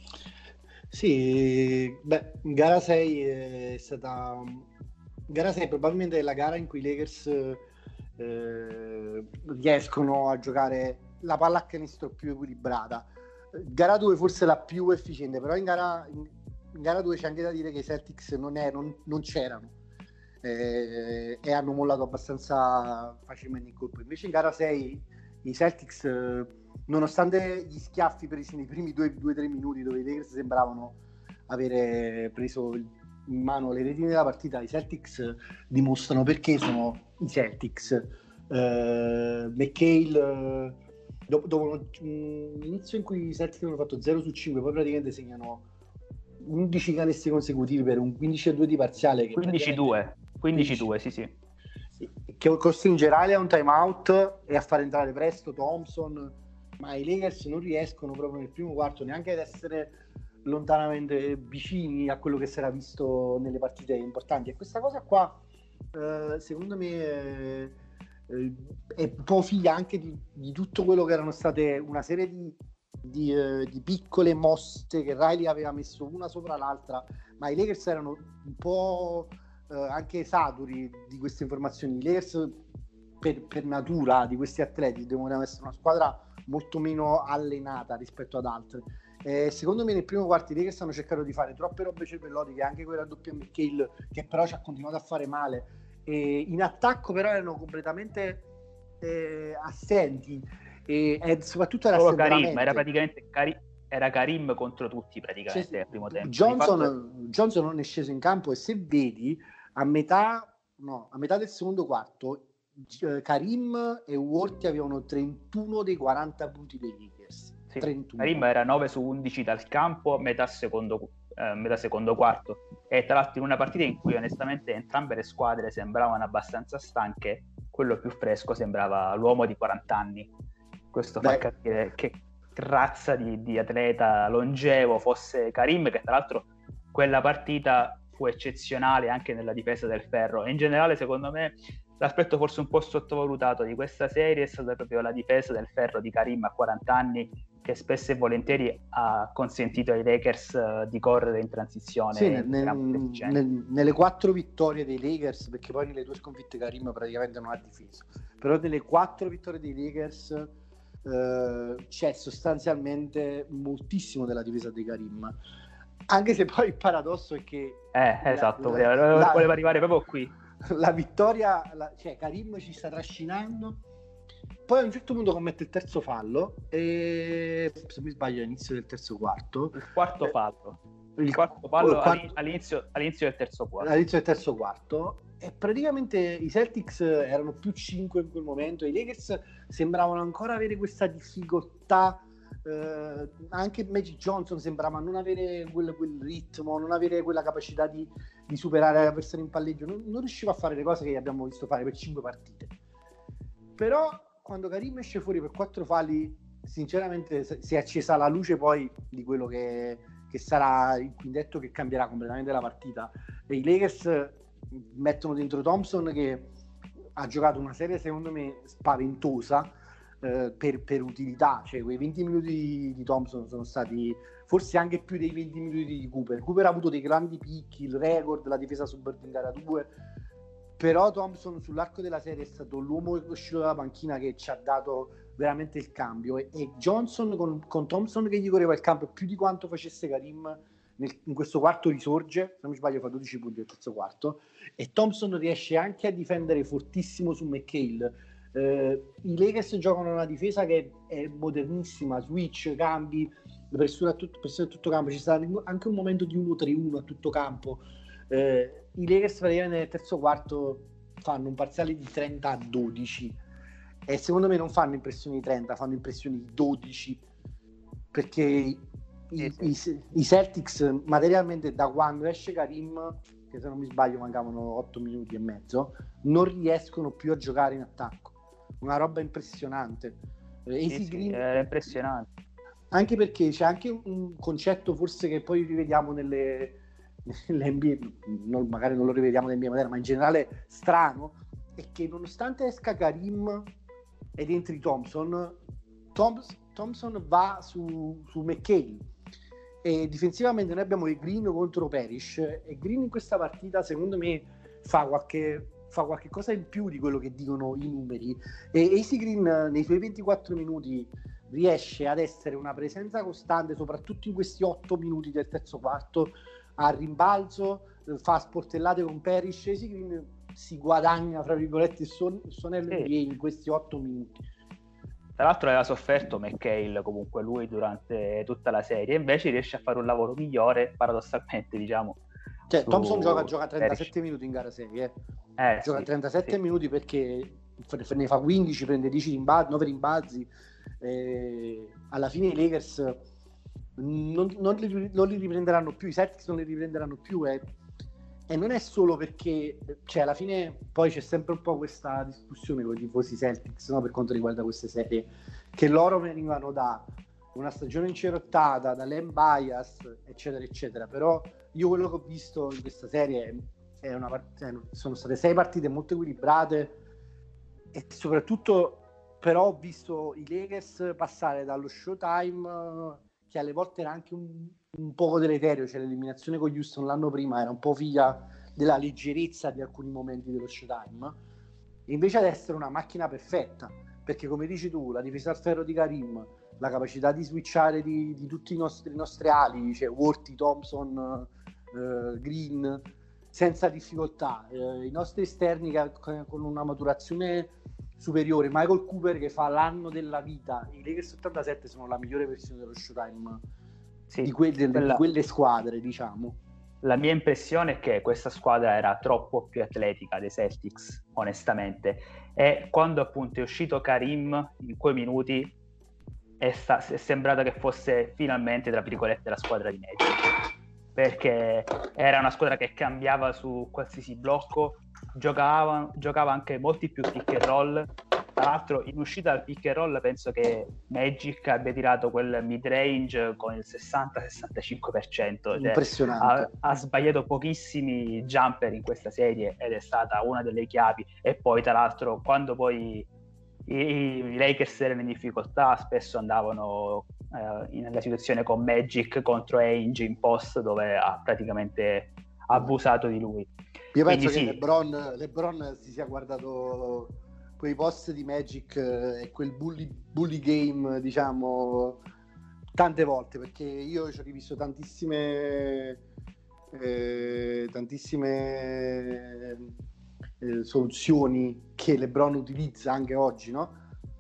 S5: Sì, gara 6 è stata... Gara 6 probabilmente è la gara in cui i Lakers riescono a giocare la palla a canestro più equilibrata. Gara 2 forse la più efficiente, però in gara 2 c'è anche da dire che i Celtics non c'erano. E hanno mollato abbastanza facilmente il colpo. Invece in gara 6 i Celtics, nonostante gli schiaffi presi nei primi 2-3 minuti dove i Lakers sembravano avere preso in mano le redini della partita, i Celtics dimostrano perché sono i Celtics. McHale dopo un inizio in cui i Celtics hanno fatto 0 su 5, poi praticamente segnano 11 canestri consecutivi per un 15-2 di parziale, che
S4: 15-2, sì,
S5: che costringe Riley a un timeout e a far entrare presto Thompson, ma i Lakers non riescono proprio nel primo quarto neanche ad essere lontanamente vicini a quello che si era visto nelle partite importanti, e questa cosa qua secondo me è un po' figlia anche di tutto quello che erano state una serie di piccole mosse che Riley aveva messo una sopra l'altra, ma i Lakers erano un po' anche saturi di queste informazioni. I Lakers per natura di questi atleti devono essere una squadra molto meno allenata rispetto ad altre. Secondo me nel primo quarto i Lakers hanno cercato di fare troppe robe cervellotiche, anche quella doppia McHale, che però ci ha continuato a fare male, e in attacco però erano completamente assenti, e soprattutto era
S4: solo Karim, era praticamente era Karim contro tutti praticamente al primo tempo.
S5: Johnson non è sceso in campo, e se vedi a metà del secondo quarto Karim e Worthy avevano 31 dei 40 punti dei Lakers.
S4: Sì,
S5: 31.
S4: Karim era 9 su 11 dal campo a metà secondo quarto, e tra l'altro in una partita in cui onestamente entrambe le squadre sembravano abbastanza stanche, quello più fresco sembrava l'uomo di 40 anni. Questo fa capire che razza di atleta longevo fosse Karim, che tra l'altro quella partita fu eccezionale anche nella difesa del ferro, e in generale secondo me l'aspetto forse un po' sottovalutato di questa serie è stata proprio la difesa del ferro di Karim a 40 anni, che spesso e volentieri ha consentito ai Lakers di correre in transizione.
S5: Sì, nelle 4 vittorie dei Lakers, perché poi nelle 2 sconfitte Karim praticamente non ha difeso, però nelle 4 vittorie dei Lakers c'è sostanzialmente moltissimo della difesa di Karim, anche se poi il paradosso è che
S4: esatto, voleva arrivare proprio qui.
S5: La vittoria, cioè Karim ci sta trascinando, poi a un certo punto commette il terzo fallo, e se mi sbaglio all'inizio del terzo quarto,
S4: il quarto fallo all'inizio del terzo quarto,
S5: e praticamente i Celtics erano più 5 in quel momento, i Lakers sembravano ancora avere questa difficoltà, anche Magic Johnson sembrava non avere quel ritmo, non avere quella capacità di superare la persona in palleggio, non riusciva a fare le cose che abbiamo visto fare per 5 partite. Però quando Karim esce fuori per 4 falli, sinceramente si è accesa la luce poi di quello che sarà il quintetto che cambierà completamente la partita. E i Lakers mettono dentro Thompson, che ha giocato una serie secondo me spaventosa per utilità, cioè quei 20 minuti di Thompson sono stati forse anche più dei 20 minuti di Cooper. Cooper ha avuto dei grandi picchi, il record, la difesa su Bird in gara 2, però Thompson sull'arco della serie è stato l'uomo uscito dalla panchina che ci ha dato veramente il cambio, e Johnson con Thompson che gli correva il campo più di quanto facesse Karim in questo quarto risorge, se non mi sbaglio fa 12 punti nel terzo quarto, e Thompson riesce anche a difendere fortissimo su McHale. I Lakers giocano una difesa che è modernissima, switch, cambi, pressione a tutto campo, ci sta anche un momento di 1-3-1 a tutto campo. I Lakers praticamente nel terzo quarto fanno un parziale di 30-12, e secondo me non fanno impressioni di 30, fanno impressioni di 12, perché i Celtics materialmente, da quando esce Karim, che se non mi sbaglio mancavano 8 minuti e mezzo, non riescono più a giocare in attacco. Una roba impressionante.
S4: Green, è impressionante,
S5: anche perché c'è anche un concetto forse che poi rivediamo nelle NBA, magari non lo rivediamo nell'NBA moderna, ma in generale strano, è che nonostante esca Karim ed entri Thompson va su McHale, e difensivamente noi abbiamo il Green contro Parrish, e Green in questa partita secondo me fa qualche cosa in più di quello che dicono i numeri, e AC Green nei suoi 24 minuti riesce ad essere una presenza costante, soprattutto in questi 8 minuti del terzo quarto, a rimbalzo, fa sportellate con Parrish. AC Green si guadagna fra virgolette il suo NBA in questi 8 minuti.
S4: Tra l'altro aveva sofferto McHale comunque lui durante tutta la serie, invece riesce a fare un lavoro migliore paradossalmente, diciamo.
S5: Cioè Thompson gioca 37 minuti in gara 6, gioca 37 minuti perché ne fa 15, prende 10 rimbalzi, 9 rimbalzi, alla fine i Lakers non li riprenderanno più, i Celtics non li riprenderanno più, e non è solo perché, cioè alla fine poi c'è sempre un po' questa discussione con i tifosi Celtics, no, per quanto riguarda queste serie, che loro venivano da una stagione incerottata da Len Bias, eccetera eccetera, però io quello che ho visto in questa serie sono state 6 partite molto equilibrate, e soprattutto però ho visto i Lakers passare dallo Showtime, che alle volte era anche un poco deleterio, cioè l'eliminazione con Houston l'anno prima era un po' figlia della leggerezza di alcuni momenti dello Showtime, invece ad essere una macchina perfetta, perché come dici tu, la difesa al ferro di Karim, la capacità di switchare di tutti le nostre ali, cioè Worthy, Thompson, Green, senza difficoltà, i nostri esterni con una maturazione superiore, Michael Cooper che fa l'anno della vita. I Lakers 87 sono la migliore versione dello Showtime, sì, di quelle squadre, diciamo.
S4: La mia impressione è che questa squadra era troppo più atletica dei Celtics, onestamente, e quando appunto è uscito Karim in quei minuti è sembrato che fosse finalmente, tra virgolette, la squadra di Magic, perché era una squadra che cambiava su qualsiasi blocco, giocava anche molti più pick and roll. Tra l'altro in uscita dal pick and roll penso che Magic abbia tirato quel mid range con il 60-65%,
S5: impressionante.
S4: Ha sbagliato pochissimi jumper in questa serie ed è stata una delle chiavi. E poi tra l'altro quando poi i Lakers erano in difficoltà spesso andavano nella situazione con Magic contro Ainge in post, dove ha praticamente abusato di lui.
S5: Io penso che LeBron si sia guardato quei post di Magic e quel bully game, diciamo, tante volte, perché io ci ho rivisto tantissime soluzioni che LeBron utilizza anche oggi, no?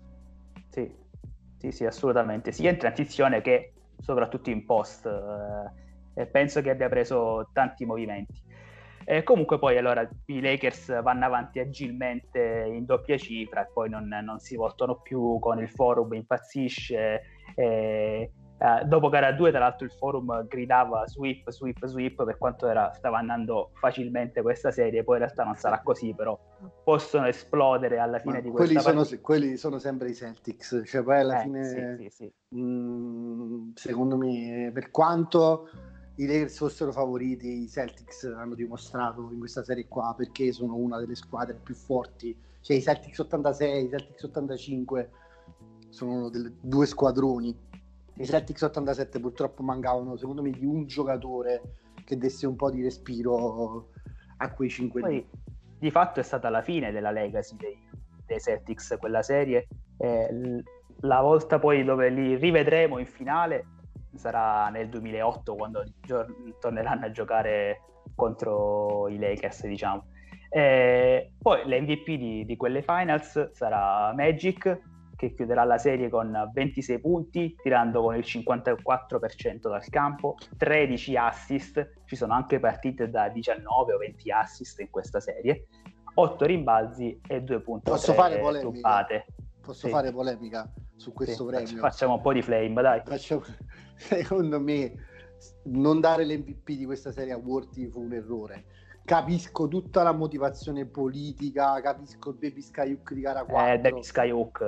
S4: Sì, assolutamente, sia in transizione che soprattutto in post, e penso che abbia preso tanti movimenti. Comunque poi allora i Lakers vanno avanti agilmente in doppia cifra e poi non si voltano più, con il forum impazzisce, dopo gara 2 tra l'altro il forum gridava sweep per quanto stava andando facilmente questa serie. Poi in realtà non sarà così, però possono esplodere alla fine di questa partita.
S5: Quelli sono sempre i Celtics, cioè poi alla fine
S4: sì.
S5: Secondo me, per quanto i Lakers fossero favoriti, i Celtics hanno dimostrato in questa serie qua, perché sono una delle squadre più forti, cioè i Celtics 86, i Celtics 85 sono due squadroni. I Celtics 87 purtroppo mancavano, secondo me, di un giocatore che desse un po' di respiro a quei 5
S4: poi, di fatto è stata la fine della legacy dei Celtics quella serie, la volta poi dove li rivedremo in finale sarà nel 2008, quando torneranno a giocare contro i Lakers, diciamo. Poi l'MVP di quelle finals sarà Magic, che chiuderà la serie con 26 punti, tirando con il 54% dal campo, 13 assist, ci sono anche partite da 19 o 20 assist in questa serie, 8 rimbalzi e 2.3 tuppate.
S5: Posso fare polemica su questo premio?
S4: Facciamo un po' di flame, dai.
S5: Secondo me non dare l'MVP di questa serie a Worthy fu un errore. Capisco tutta la motivazione politica, capisco il Baby Skyhook di gara 4.
S4: Baby Skyhook.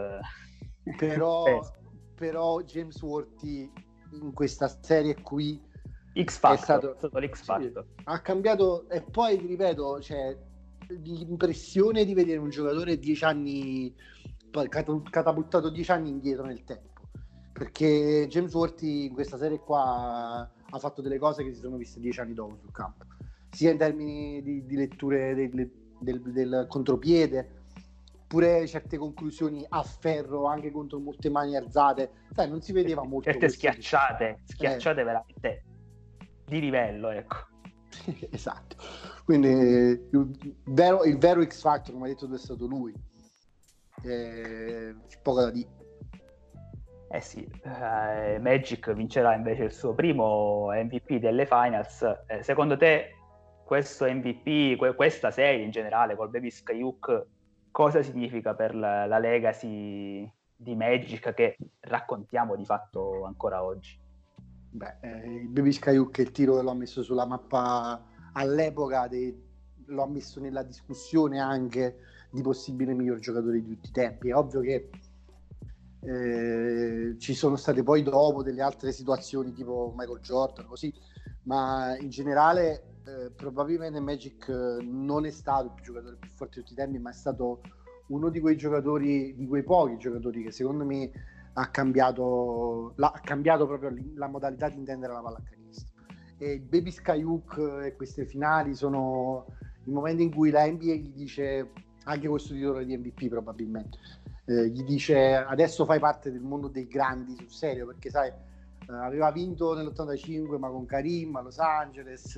S5: Però James Worthy in questa serie qui
S4: X Factor, sotto l'X Factor.
S5: Sì, ha cambiato. E poi ti ripeto, cioè, l'impressione di vedere un giocatore 10 anni catapultato 10 anni indietro nel tempo, perché James Worthy in questa serie qua ha fatto delle cose che si sono viste 10 anni dopo sul campo, sia in termini di letture del contropiede, pure certe conclusioni a ferro anche contro molte mani alzate, sai, non si vedeva molto,
S4: certe schiacciate veramente di livello, ecco.
S5: Esatto, quindi il vero X Factor, come ha detto tu, è stato lui. C'è poco da dire.
S4: Sì, Magic vincerà invece il suo primo MVP delle finals. Secondo te questo MVP, questa serie in generale col Baby Skyhook, cosa significa per la legacy di Magic che raccontiamo di fatto ancora oggi?
S5: Il Baby Skyhook, il tiro l'ho messo sulla mappa all'epoca, l'ho messo nella discussione anche di possibile miglior giocatore di tutti i tempi. È ovvio che Ci sono state poi dopo delle altre situazioni tipo Michael Jordan, così, ma in generale probabilmente Magic non è stato il giocatore più forte di tutti i tempi, ma è stato uno di quei giocatori, di quei pochi giocatori che secondo me ha cambiato proprio la modalità di intendere la pallacanestro. E il Baby Sky Hook e queste finali sono il momento in cui la NBA gli dice, anche questo titolo di MVP probabilmente, gli dice adesso fai parte del mondo dei grandi sul serio, perché sai, aveva vinto nell'85 ma con Karim a Los Angeles,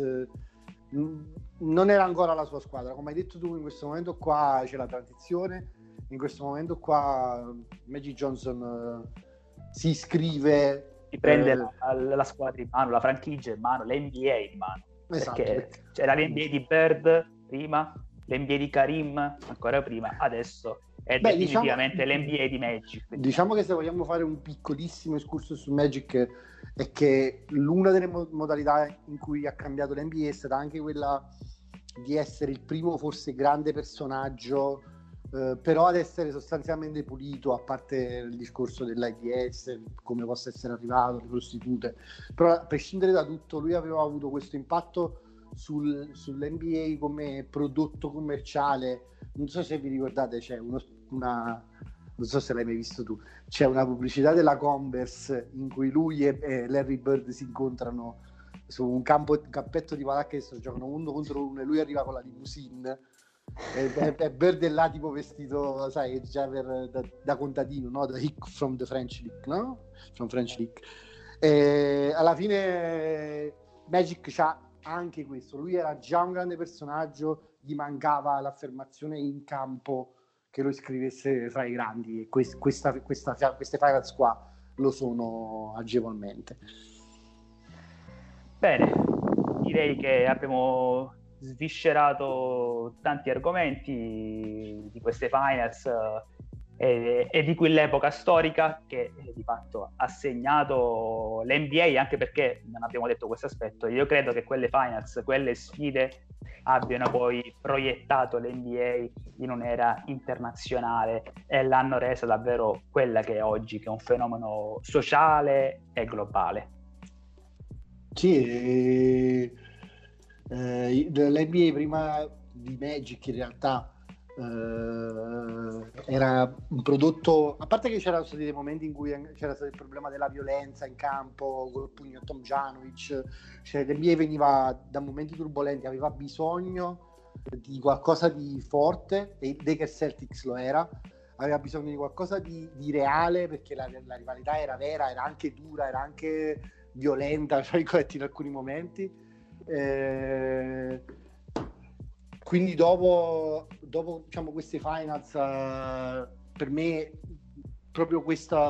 S5: non era ancora la sua squadra, come hai detto tu. In questo momento qua c'è la transizione, in questo momento qua Magic Johnson si iscrive,
S4: si prende la squadra in mano, la franchigia in mano, l'NBA in mano,
S5: esatto,
S4: perché c'era l'NBA di Bird prima, l'NBA di Karim ancora prima, adesso è definitivamente l'NBA di Magic.
S5: Diciamo che se vogliamo fare un piccolissimo escurso su Magic, è che l'una delle modalità in cui ha cambiato l'NBA è stata anche quella di essere il primo forse grande personaggio, però ad essere sostanzialmente pulito, a parte il discorso dell'AIDS, come possa essere arrivato, le prostitute, però a prescindere da tutto lui aveva avuto questo impatto sull'NBA come prodotto commerciale. Non so se vi ricordate, c'è non so se l'hai mai visto tu, c'è una pubblicità della Converse in cui lui e Larry Bird si incontrano su un campetto di pallacanestro, giocano uno contro uno e lui arriva con la limousine e Bird è là tipo vestito, sai, già da contadino, no? Da Hick from the French League, no? From French League. E alla fine Magic c'ha anche questo, lui era già un grande personaggio, gli mancava l'affermazione in campo che lo iscrivesse fra i grandi, e queste finals qua lo sono agevolmente.
S4: Bene, direi che abbiamo sviscerato tanti argomenti di queste finals e di quell'epoca storica che di fatto ha segnato l'NBA, anche perché non abbiamo detto questo aspetto. Io credo che quelle finals, quelle sfide abbiano poi proiettato l'NBA in un'era internazionale e l'hanno resa davvero quella che è oggi, che è un fenomeno sociale e globale.
S5: Sì, l'NBA prima di Magic in realtà era un prodotto, a parte che c'erano stati dei momenti in cui c'era stato il problema della violenza in campo col pugno a Tomjanovic, cioè l'NBA veniva da momenti turbolenti, aveva bisogno di qualcosa di forte, e Lakers Celtics lo era, aveva bisogno di qualcosa di reale, perché la rivalità era vera, era anche dura, era anche violenta, cioè in alcuni momenti. Quindi dopo diciamo queste finals, per me proprio questo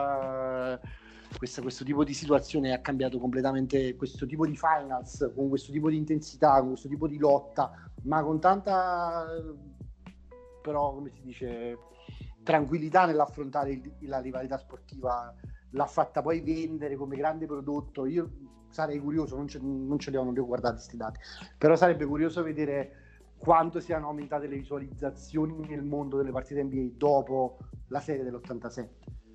S5: tipo di situazione ha cambiato completamente. Questo tipo di finals, con questo tipo di intensità, con questo tipo di lotta, ma con tanta, però, come si dice, tranquillità nell'affrontare la rivalità sportiva, l'ha fatta poi vendere come grande prodotto. Io sarei curioso, non ce li ho guardati questi dati, però sarebbe curioso vedere quanto siano aumentate le visualizzazioni nel mondo delle partite NBA dopo la serie dell'87.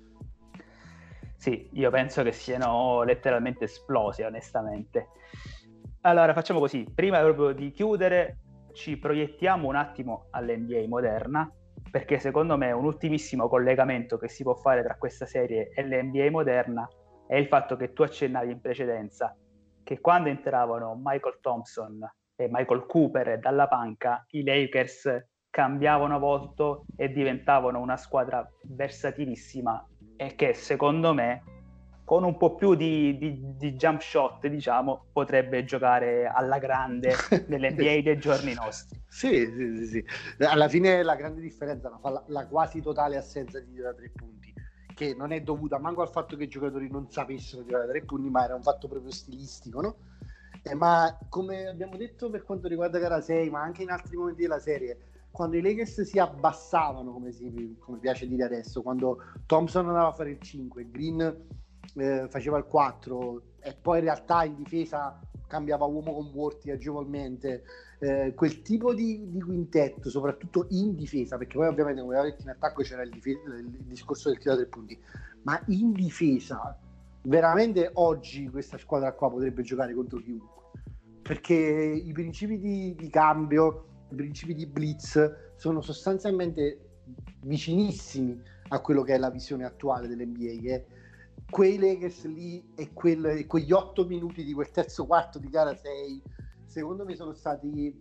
S4: Sì, io penso che siano letteralmente esplose, onestamente. Allora, facciamo così. Prima proprio di chiudere, ci proiettiamo un attimo all'NBA moderna, perché secondo me un ultimissimo collegamento che si può fare tra questa serie e l'NBA moderna è il fatto che tu accennavi in precedenza, che quando entravano Michael Thompson e Michael Cooper dalla panca, i Lakers cambiavano volto e diventavano una squadra versatilissima, e che secondo me con un po' più di jump shot, diciamo, potrebbe giocare alla grande nell'NBA dei giorni nostri.
S5: Sì. Alla fine la grande differenza la fa la quasi totale assenza di tiro da 3 punti, che non è dovuta manco al fatto che i giocatori non sapessero tirare da 3 punti, ma era un fatto proprio stilistico, no? Ma come abbiamo detto per quanto riguarda gara 6, ma anche in altri momenti della serie, quando i Lakers si abbassavano, come piace dire adesso, quando Thompson andava a fare il 5, Green faceva il 4, e poi in realtà in difesa cambiava uomo con Worthy agevolmente, quel tipo di quintetto, soprattutto in difesa, perché poi ovviamente come avete in attacco c'era il discorso del tiro da 3 punti, ma in difesa veramente oggi questa squadra qua potrebbe giocare contro chiunque, perché i principi di cambio, i principi di blitz sono sostanzialmente vicinissimi a quello che è la visione attuale dell'NBA, che quei Lakers lì e quegli 8 minuti di quel terzo quarto di gara 6 secondo me sono stati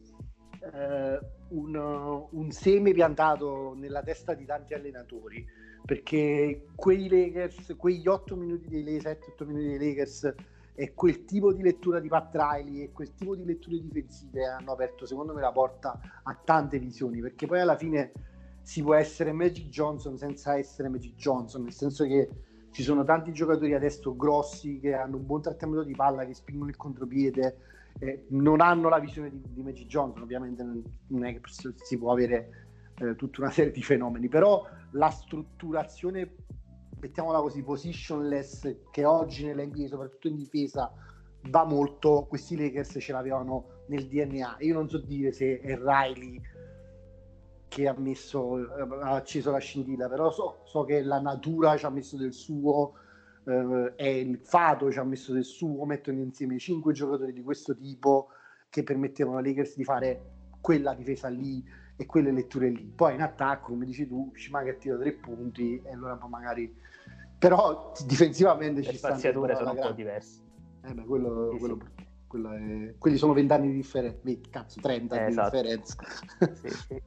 S5: un seme piantato nella testa di tanti allenatori, perché quei Lakers, quegli 8 minuti dei Lakers, 7-8 minuti dei Lakers e quel tipo di lettura di Pat Riley e quel tipo di letture difensive hanno aperto secondo me la porta a tante visioni, perché poi alla fine si può essere Magic Johnson senza essere Magic Johnson, nel senso che ci sono tanti giocatori adesso grossi che hanno un buon trattamento di palla, che spingono il contropiede, non hanno la visione di Magic Johnson. Ovviamente non è che si può avere tutta una serie di fenomeni, però la strutturazione, mettiamola così, positionless, che oggi nell'NBA soprattutto in difesa va molto, questi Lakers ce l'avevano nel DNA. Io non so dire se è Riley che ha acceso la scintilla, però so che la natura ci ha messo del suo, e il fato ci ha messo del suo, mettono insieme 5 giocatori di questo tipo che permettevano ai Lakers di fare quella difesa lì e quelle letture lì. Poi in attacco, come dici tu, ci manca il tiro da 3 punti e allora magari, però difensivamente
S4: le spaziature sono un po' diverse.
S5: Quelli sono 20 anni di differenza, 30
S4: esatto.
S5: di differenza.
S4: Sì.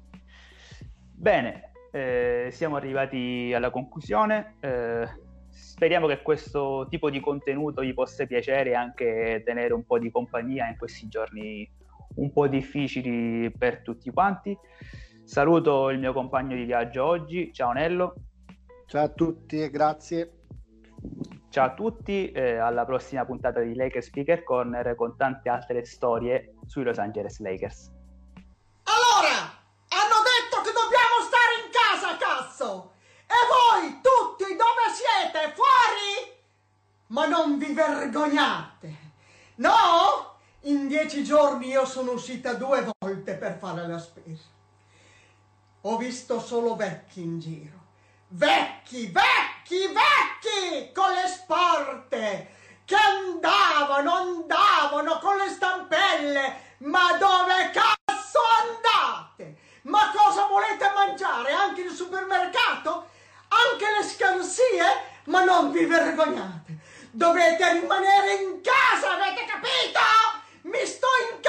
S4: Bene, siamo arrivati alla conclusione. Speriamo che questo tipo di contenuto vi possa piacere e anche tenere un po' di compagnia in questi giorni un po' difficili per tutti quanti. Saluto il mio compagno di viaggio oggi. Ciao Nello.
S5: Ciao a tutti e grazie.
S4: Ciao a tutti, alla prossima puntata di Lakers Speaker Corner con tante altre storie sui Los Angeles Lakers.
S6: Allora, hanno detto che dobbiamo stare in casa, cazzo! E voi tutti dove siete? Fuori? Ma non vi vergognate? No? In 10 giorni io sono uscita 2 volte per fare la spesa. Ho visto solo vecchi in giro. Vecchi con le sporte che andavano con le stampelle. Ma dove cazzo andate? Ma cosa volete mangiare? Anche il supermercato? Anche le scansie? Ma non vi vergognate? Dovete rimanere in casa, avete capito? Mi sto in